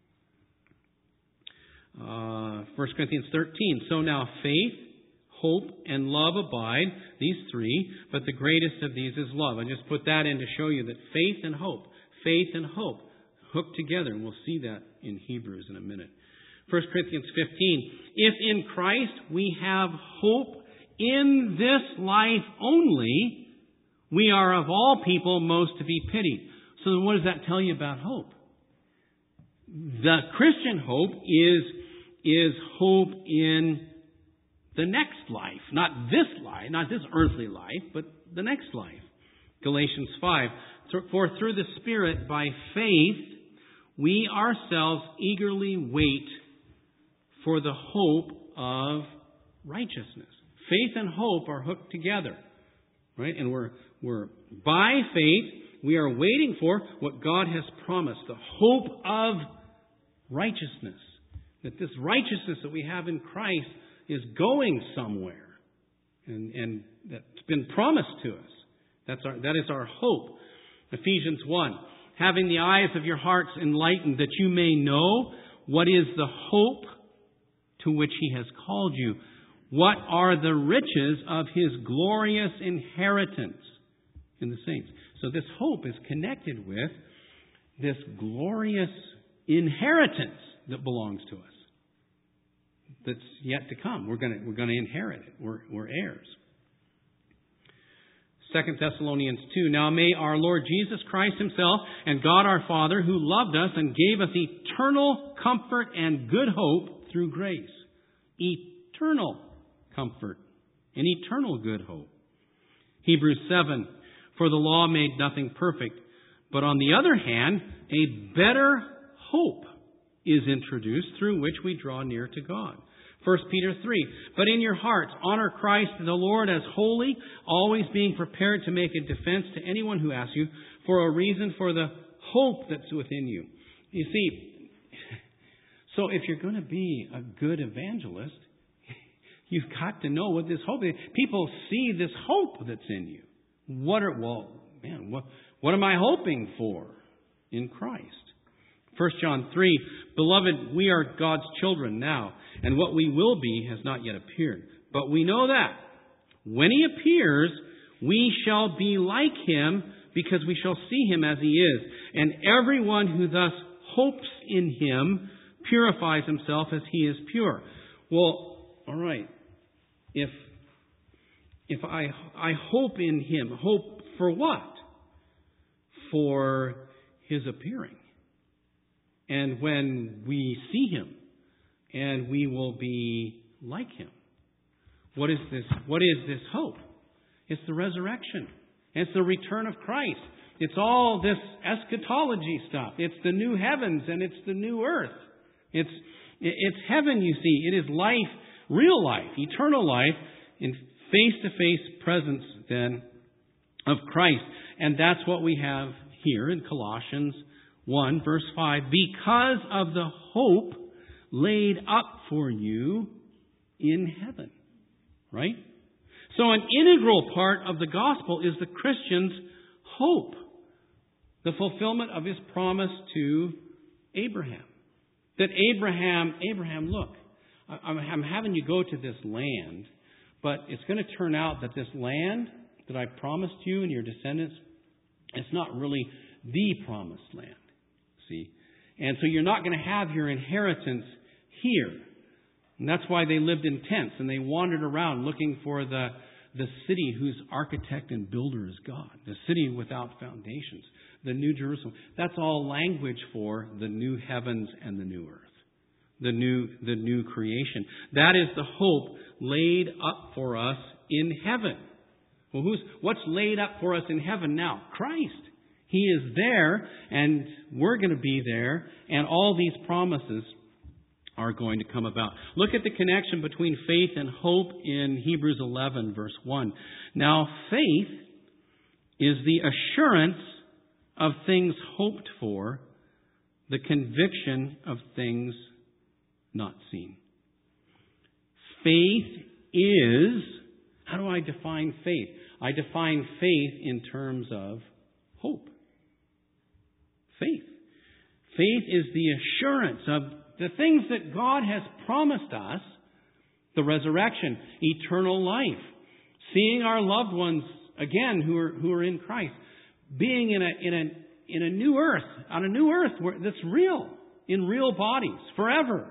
Uh, First Corinthians thirteen. So now faith, hope, and love abide, these three, but the greatest of these is love. I just put that in to show you that faith and hope, faith and hope hooked together, and we'll see that in Hebrews in a minute. First Corinthians fifteen. If in Christ we have hope in this life only, we are of all people most to be pitied. So what does that tell you about hope? The Christian hope is, is hope in the next life. Not this life, not this earthly life, but the next life. Galatians five. For through the Spirit, by faith, we ourselves eagerly wait for the hope of righteousness. Faith and hope are hooked together. Right? And we're, we're by faith, we are waiting for what God has promised, the hope of righteousness. That this righteousness that we have in Christ is going somewhere. And, and that's been promised to us. That's our, that is our hope. Ephesians one. Having the eyes of your hearts enlightened, that you may know what is the hope to which He has called you. What are the riches of His glorious inheritance in the saints? So this hope is connected with this glorious inheritance that belongs to us. That's yet to come. We're going to, we're going to inherit it. We're, we're heirs. Second Thessalonians two. Now may our Lord Jesus Christ Himself and God our Father, who loved us and gave us eternal comfort and good hope through grace. Eternal comfort and eternal good hope. Hebrews seven. For the law made nothing perfect, but on the other hand, a better hope is introduced through which we draw near to God. First Peter three. But in your hearts, honor Christ the Lord as holy, always being prepared to make a defense to anyone who asks you for a reason for the hope that's within you. You see, so if you're going to be a good evangelist, you've got to know what this hope is. People see this hope that's in you. What are, well, man, what, what am I hoping for in Christ? First John three, Beloved, we are God's children now, and what we will be has not yet appeared. But we know that when He appears, we shall be like Him, because we shall see Him as He is. And everyone who thus hopes in Him purifies himself as He is pure. Well, all right. If if I I hope in Him, hope for what? For His appearing. And when we see Him, and we will be like Him. What is this? What is this hope? It's the resurrection. It's the return of Christ. It's all this eschatology stuff. It's the new heavens and it's the new earth. It's it's heaven, you see. It is life, real life, eternal life, in face-to-face presence then of Christ. And that's what we have here in Colossians one, verse five. Because of the hope laid up for you in heaven. Right? So an integral part of the gospel is the Christian's hope. The fulfillment of His promise to Abraham. That Abraham, Abraham, look, I'm, I'm having you go to this land, but it's going to turn out that this land that I promised you and your descendants, it's not really the promised land. See? And so you're not going to have your inheritance here. And that's why they lived in tents and they wandered around looking for the, the city whose architect and builder is God. The city without foundations. The New Jerusalem. That's all language for the new heavens and the new earth. The new, the new creation. That is the hope laid up for us in heaven. Well, who's, what's laid up for us in heaven now? Christ. He is there, and we're going to be there, and all these promises are going to come about. Look at the connection between faith and hope in Hebrews eleven, verse one. Now, faith is the assurance of things hoped for, the conviction of things not seen. Faith is, how do I define faith? I define faith in terms of hope. Faith. Faith is the assurance of the things that God has promised us, the resurrection, eternal life, seeing our loved ones again who are who are in Christ, being in a in a in a new earth, on a new earth where, that's real, in real bodies, forever.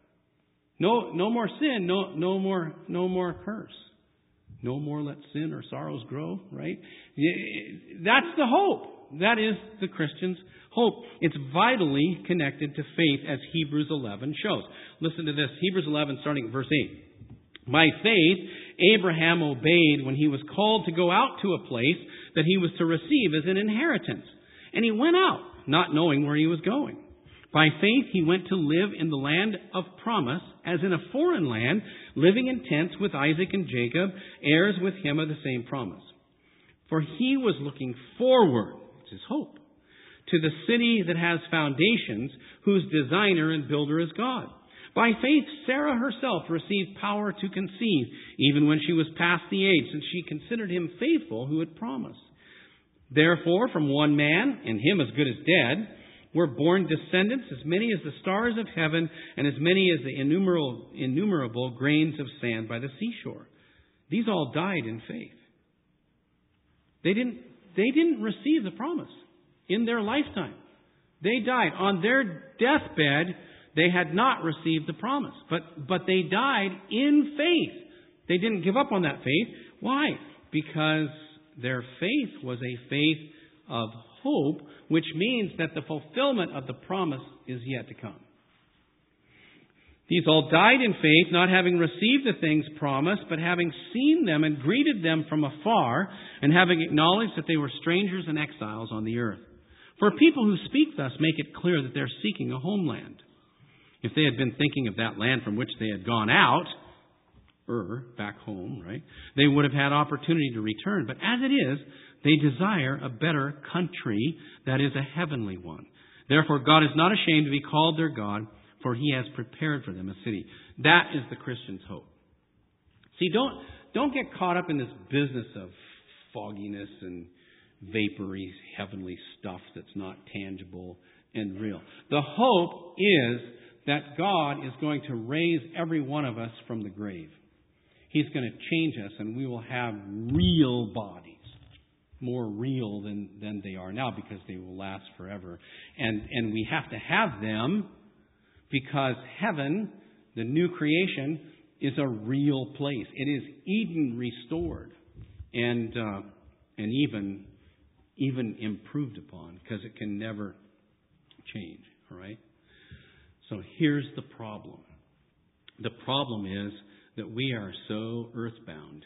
No no more sin, no no more no more curse. No more let sin or sorrows grow, right? That's the hope. That is the Christian's hope. It's vitally connected to faith, as Hebrews eleven shows. Listen to this. Hebrews eleven, starting at verse eight. By faith, Abraham obeyed when he was called to go out to a place that he was to receive as an inheritance. And he went out, not knowing where he was going. By faith, he went to live in the land of promise, as in a foreign land, living in tents with Isaac and Jacob, heirs with him of the same promise. For he was looking forward, it's his hope, to the city that has foundations, whose designer and builder is God. By faith, Sarah herself received power to conceive, even when she was past the age, since she considered him faithful who had promised. Therefore, from one man, and him as good as dead, were born descendants, as many as the stars of heaven, and as many as the innumerable, innumerable grains of sand by the seashore. These all died in faith. They didn't, they didn't receive the promise in their lifetime. They died. On their deathbed, they had not received the promise. But, but they died in faith. They didn't give up on that faith. Why? Because their faith was a faith of hope, which means that the fulfillment of the promise is yet to come. These all died in faith, not having received the things promised, but having seen them and greeted them from afar, and having acknowledged that they were strangers and exiles on the earth. For people who speak thus make it clear that they're seeking a homeland. If they had been thinking of that land from which they had gone out, er, back home, right, they would have had opportunity to return. But as it is, they desire a better country, that is a heavenly one. Therefore, God is not ashamed to be called their God, for He has prepared for them a city. That is the Christian's hope. See, don't, don't get caught up in this business of fogginess and vapory, heavenly stuff that's not tangible and real. The hope is that God is going to raise every one of us from the grave. He's going to change us, and we will have real bodies. More real than, than they are now, because they will last forever. And, and we have to have them because heaven, the new creation, is a real place. It is Eden restored and uh, and even even improved upon, because it can never change. All right? So here's the problem. The problem is that we are so earthbound.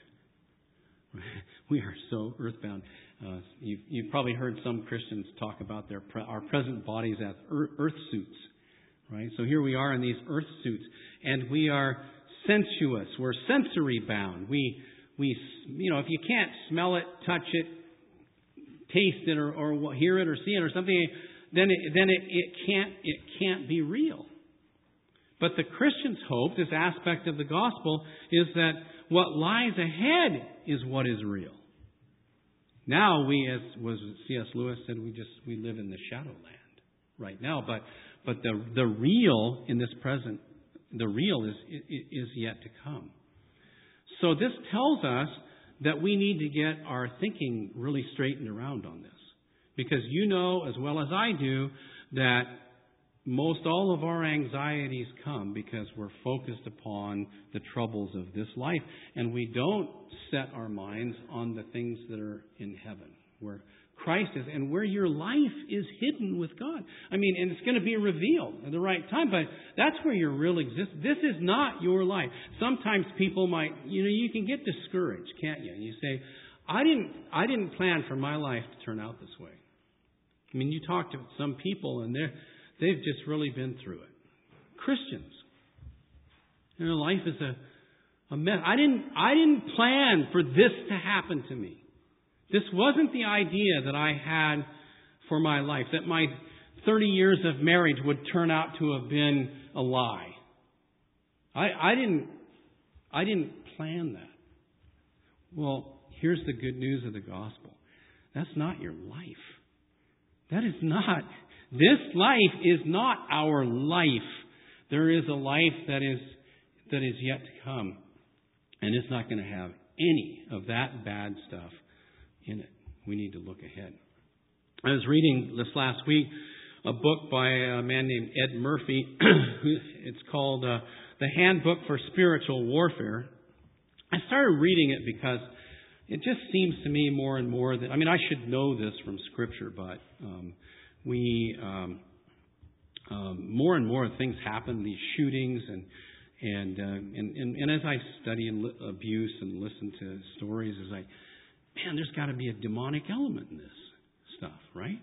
We are so earthbound. Uh, you've, you've probably heard some Christians talk about their pre- our present bodies as earth, earth suits, right? So here we are in these earth suits, and we are sensuous. We're sensory bound. We we you know if you can't smell it, touch it, taste it, or, or hear it, or see it, or something, then it, then it, it can't it can't be real. But the Christian's hope, this aspect of the gospel, is that what lies ahead is what is real. Now we, as was C S Lewis said, we just we live in the shadowland right now. But but the the real in this present, the real is is yet to come. So this tells us that we need to get our thinking really straightened around on this, because you know as well as I do that most all of our anxieties come because we're focused upon the troubles of this life, and we don't set our minds on the things that are in heaven, where Christ is, and where your life is hidden with God. I mean, and it's going to be revealed at the right time, but that's where your real existence. This is not your life. Sometimes people might, you know, you can get discouraged, can't you? And you say, I didn't, I didn't plan for my life to turn out this way. I mean, you talk to some people, and they're They've just really been through it. Christians. You know, life is a, a mess. I didn't, I didn't plan for this to happen to me. This wasn't the idea that I had for my life, that my thirty years of marriage would turn out to have been a lie. I, I didn't, I didn't plan that. Well, here's the good news of the gospel. That's not your life. That is not... This life is not our life. There is a life that is that is yet to come. And it's not going to have any of that bad stuff in it. We need to look ahead. I was reading this last week a book by a man named Ed Murphy. It's called uh, The Handbook for Spiritual Warfare. I started reading it because it just seems to me more and more that, I mean, I should know this from Scripture, but... Um, We um, um, more and more things happen, these shootings, and and uh, and, and, and as I study and li- abuse and listen to stories, is like, man, there's got to be a demonic element in this stuff, right?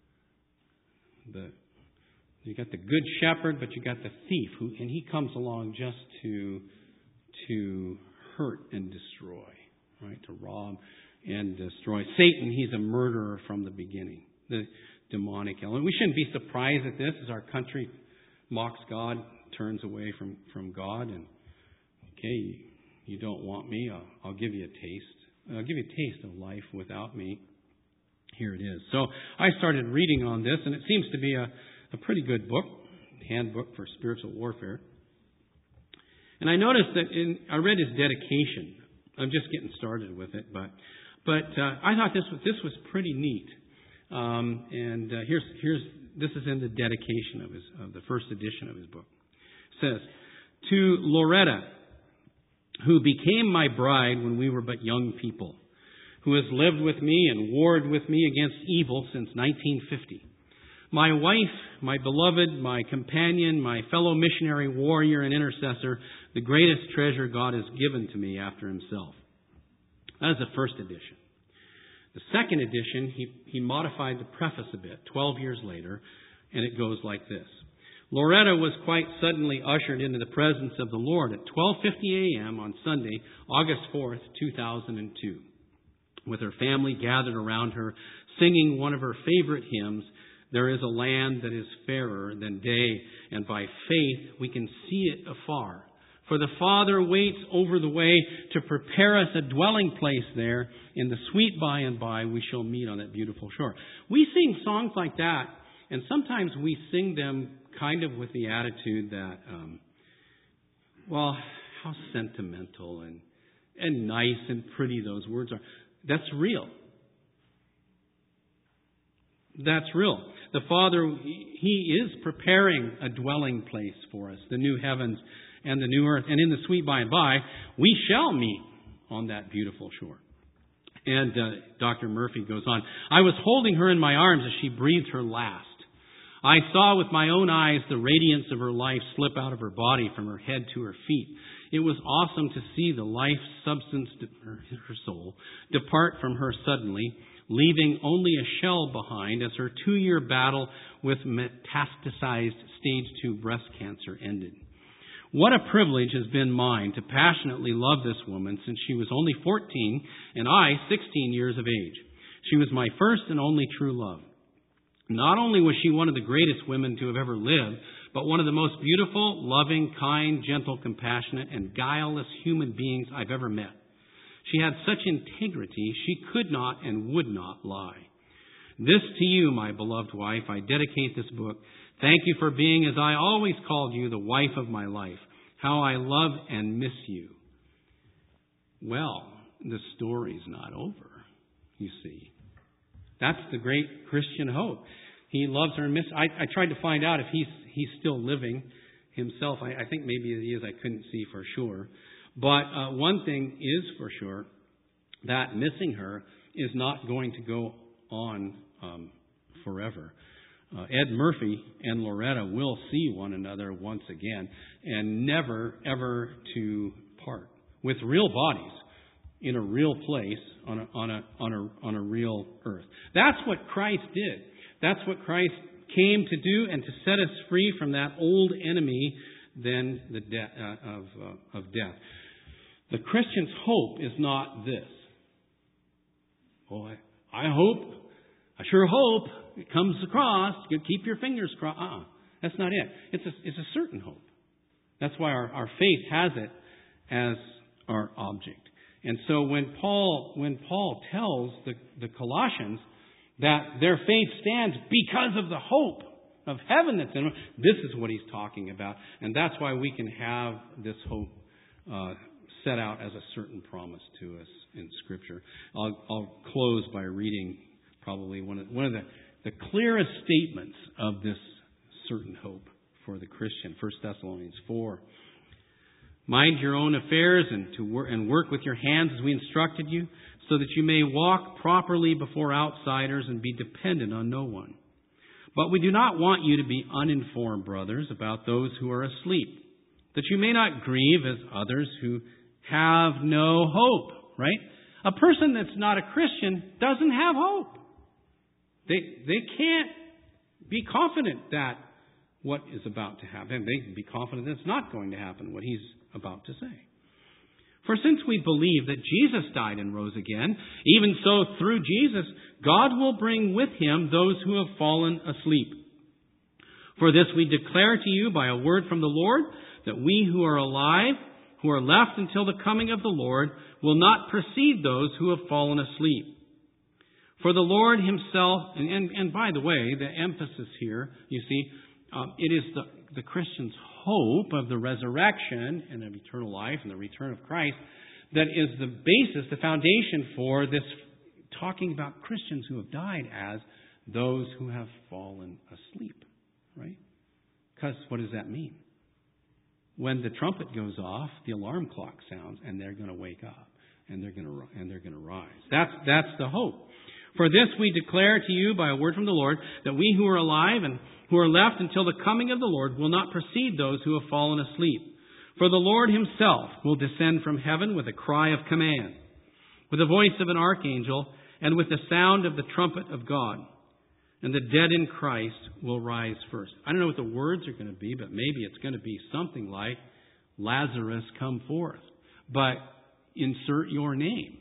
The you got the good shepherd, but you got the thief, who and he comes along just to to hurt and destroy, right? To rob and destroy. Satan, he's a murderer from the beginning. The demonic element. We shouldn't be surprised at this as our country mocks God, turns away from, from God, and okay, you don't want me, I'll, I'll give you a taste. I'll give you a taste of life without me. Here it is. So I started reading on this, and it seems to be a, a pretty good book, Handbook for Spiritual Warfare. And I noticed that in, I read his dedication. I'm just getting started with it, but but uh, I thought this was this was pretty neat. Um, and uh, here's here's this is in the dedication of his of the first edition of his book. It says, "To Loretta, who became my bride when we were but young people, who has lived with me and warred with me against evil since nineteen fifty. My wife, my beloved, my companion, my fellow missionary, warrior, and intercessor, the greatest treasure God has given to me after Himself." That is the first edition. The second edition, he, he modified the preface a bit, twelve years later, and it goes like this. "Loretta was quite suddenly ushered into the presence of the Lord at twelve fifty a.m. on Sunday, August fourth, two thousand two. With her family gathered around her, singing one of her favorite hymns, 'There is a land that is fairer than day, and by faith we can see it afar. For the Father waits over the way to prepare us a dwelling place there. In the sweet by and by we shall meet on that beautiful shore.'" We sing songs like that, and sometimes we sing them kind of with the attitude that, um, well, how sentimental and, and nice and pretty those words are. That's real. That's real. The Father, He is preparing a dwelling place for us, the new heavens and the new earth. And in the sweet by and by, we shall meet on that beautiful shore. And uh, Doctor Murphy goes on, "I was holding her in my arms as she breathed her last. I saw with my own eyes the radiance of her life slip out of her body from her head to her feet. It was awesome to see the life substance, her soul, depart from her suddenly, leaving only a shell behind as her two-year battle with metastasized stage two breast cancer ended. What a privilege has been mine to passionately love this woman since she was only fourteen and I sixteen years of age. She was my first and only true love. Not only was she one of the greatest women to have ever lived, but one of the most beautiful, loving, kind, gentle, compassionate, and guileless human beings I've ever met. She had such integrity, she could not and would not lie. This to you, my beloved wife, I dedicate this book. Thank you for being, as I always called you, the wife of my life. How I love and miss you. Well, the story's not over, you see. That's the great Christian hope. He loves her and miss. I, I tried to find out if he's he's still living himself. I, I think maybe he is. I couldn't see for sure. But uh, one thing is for sure, that missing her is not going to go on um, forever. Uh, Ed Murphy and Loretta will see one another once again, and never, ever to part, with real bodies in a real place on a, on a, on a, on a real earth. That's what Christ did. That's what Christ came to do, and to set us free from that old enemy, then the de- uh, of uh, of death. The Christian's hope is not this. Oh, I, I hope, I sure hope it comes across. You keep your fingers crossed. Uh-uh. That's not it. It's a, it's a certain hope. That's why our, our faith has it as our object. And so when Paul when Paul tells the, the Colossians that their faith stands because of the hope of heaven that's in them, this is what he's talking about. And that's why we can have this hope uh, set out as a certain promise to us in Scripture. I'll, I'll close by reading probably one of, one of the, the clearest statements of this certain hope for the Christian, First Thessalonians four. Mind your own affairs and to work and work with your hands as we instructed you, so that you may walk properly before outsiders and be dependent on no one. But we do not want you to be uninformed, brothers, about those who are asleep, that you may not grieve as others who have no hope, right? A person that's not a Christian doesn't have hope. They they can't be confident that what is about to happen. They can be confident that it's not going to happen, what he's about to say. For since we believe that Jesus died and rose again, even so through Jesus, God will bring with him those who have fallen asleep. For this we declare to you by a word from the Lord, that we who are alive, who are left until the coming of the Lord, will not precede those who have fallen asleep. For the Lord himself, and, and, and by the way, the emphasis here, you see, um, it is the, the Christian's hope of the resurrection and of eternal life and the return of Christ that is the basis, the foundation for this talking about Christians who have died as those who have fallen asleep, right? Because what does that mean? When the trumpet goes off, the alarm clock sounds, and they're going to wake up, and they're going to and they're going to rise. That's that's the hope. For this we declare to you by a word from the Lord, that we who are alive and who are left until the coming of the Lord will not precede those who have fallen asleep. For the Lord himself will descend from heaven with a cry of command, with the voice of an archangel, and with the sound of the trumpet of God. And the dead in Christ will rise first. I don't know what the words are going to be, but maybe it's going to be something like, Lazarus, come forth. But insert your name.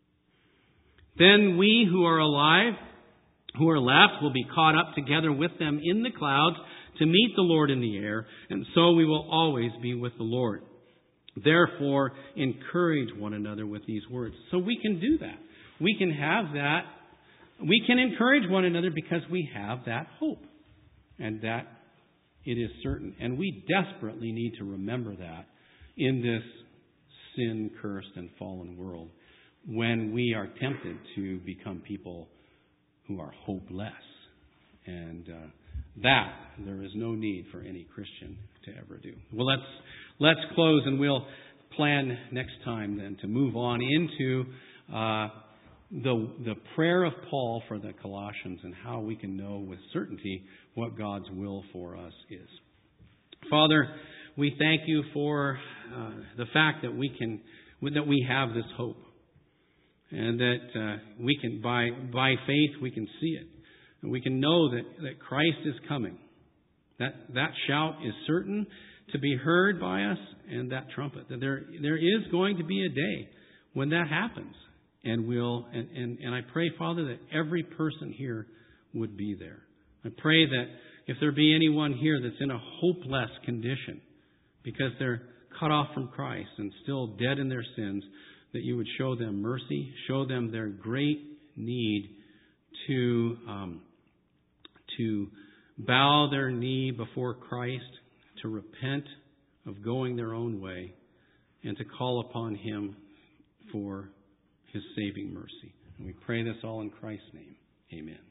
Then we who are alive, who are left, will be caught up together with them in the clouds to meet the Lord in the air, and so we will always be with the Lord. Therefore, encourage one another with these words. So we can do that. We can have that. We can encourage one another because we have that hope, and that it is certain. And we desperately need to remember that in this sin-cursed and fallen world when we are tempted to become people who are hopeless. And uh, that there is no need for any Christian to ever do. Well, let's let's close, and we'll plan next time then to move on into uh, the the prayer of Paul for the Colossians and how we can know with certainty what God's will for us is. Father, we thank you for uh, the fact that we can that we have this hope. And that uh, we can, by by faith, we can see it. And we can know that, that Christ is coming. That that shout is certain to be heard by us, and that trumpet. That there there is going to be a day when that happens. And we'll and, and, and I pray, Father, that every person here would be there. I pray that if there be anyone here that's in a hopeless condition because they're cut off from Christ and still dead in their sins, that you would show them mercy, show them their great need to um, to bow their knee before Christ, to repent of going their own way, and to call upon Him for His saving mercy. And we pray this all in Christ's name. Amen.